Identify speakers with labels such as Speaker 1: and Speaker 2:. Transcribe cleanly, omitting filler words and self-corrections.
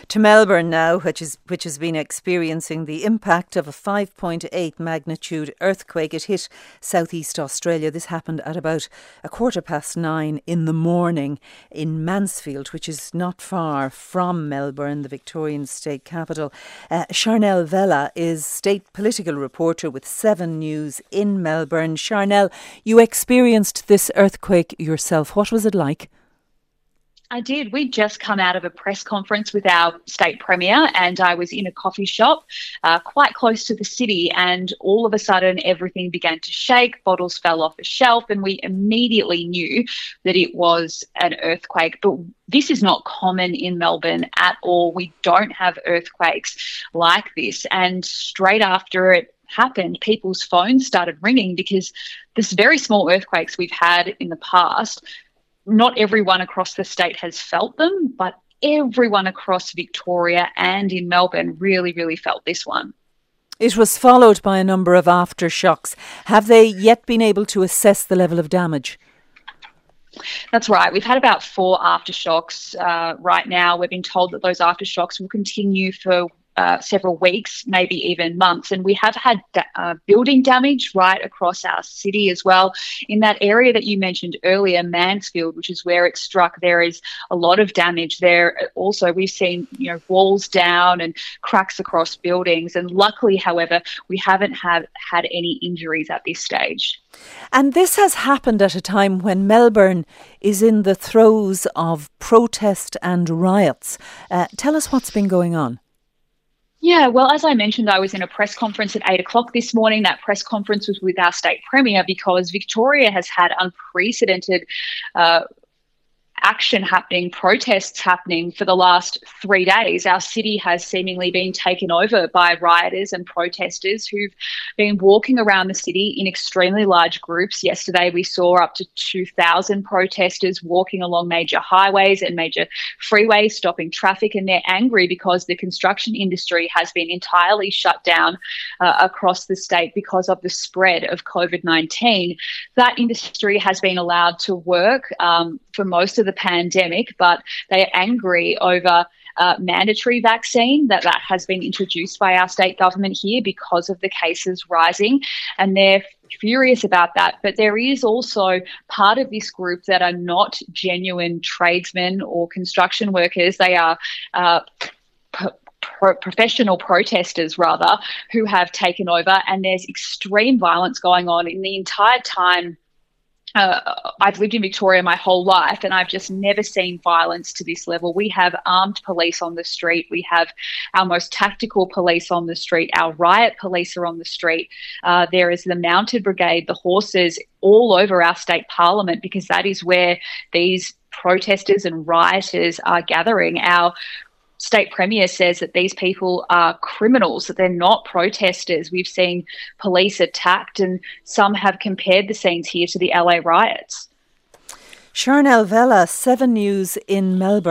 Speaker 1: to Melbourne now, which has been experiencing the impact of a 5.8 magnitude earthquake. It hit southeast Australia. This happened at about 9:15 in the morning in Mansfield, which is not far from Melbourne, the Victorian state capital. Charnel Vella is state political reporter with 7 News in Melbourne. Charnel, you experienced this earthquake yourself. What was it like?
Speaker 2: I did. We'd just come out of a press conference with our state premier, and I was in a coffee shop quite close to the city, and all of a sudden everything began to shake, bottles fell off a shelf, and we immediately knew that it was an earthquake. But this is not common in Melbourne at all. We don't have earthquakes like this. And straight after it happened, people's phones started ringing because this very small earthquakes we've had in the past, not everyone across the state has felt them, but everyone across Victoria and in Melbourne really, really felt this one.
Speaker 1: It was followed by a number of aftershocks. Have they yet been able to assess the level of damage?
Speaker 2: That's right. We've had about 4 aftershocks right now. We've been told that those aftershocks will continue for several weeks, maybe even months. And we have had building damage right across our city as well. In that area that you mentioned earlier, Mansfield, which is where it struck, there is a lot of damage there. Also, we've seen walls down and cracks across buildings. And luckily, however, we haven't had any injuries at this stage.
Speaker 1: And this has happened at a time when Melbourne is in the throes of protest and riots. Tell us what's been going on.
Speaker 2: Yeah, well, as I mentioned, I was in a press conference at 8 o'clock this morning. That press conference was with our state premier because Victoria has had unprecedented action happening, protests happening for the last 3 days. Our city has seemingly been taken over by rioters and protesters who've been walking around the city in extremely large groups. Yesterday, we saw up to 2,000 protesters walking along major highways and major freeways, stopping traffic, and they're angry because the construction industry has been entirely shut down across the state because of the spread of COVID-19. That industry has been allowed to work for most of the pandemic, but they are angry over mandatory vaccine that has been introduced by our state government here because of the cases rising, and they're furious about that. But there is also part of this group that are not genuine tradesmen or construction workers. They are professional protesters, rather, who have taken over, and there's extreme violence going on. In the entire time I've lived in Victoria my whole life, and I've just never seen violence to this level. We have armed police on the street. We have our most tactical police on the street. Our riot police are on the street. There is the mounted brigade, the horses, all over our state parliament, because that is where these protesters and rioters are gathering. Our state premier says that these people are criminals, that they're not protesters. We've seen police attacked, and some have compared the scenes here to the LA riots.
Speaker 1: Charnel Vella, 7 News in Melbourne.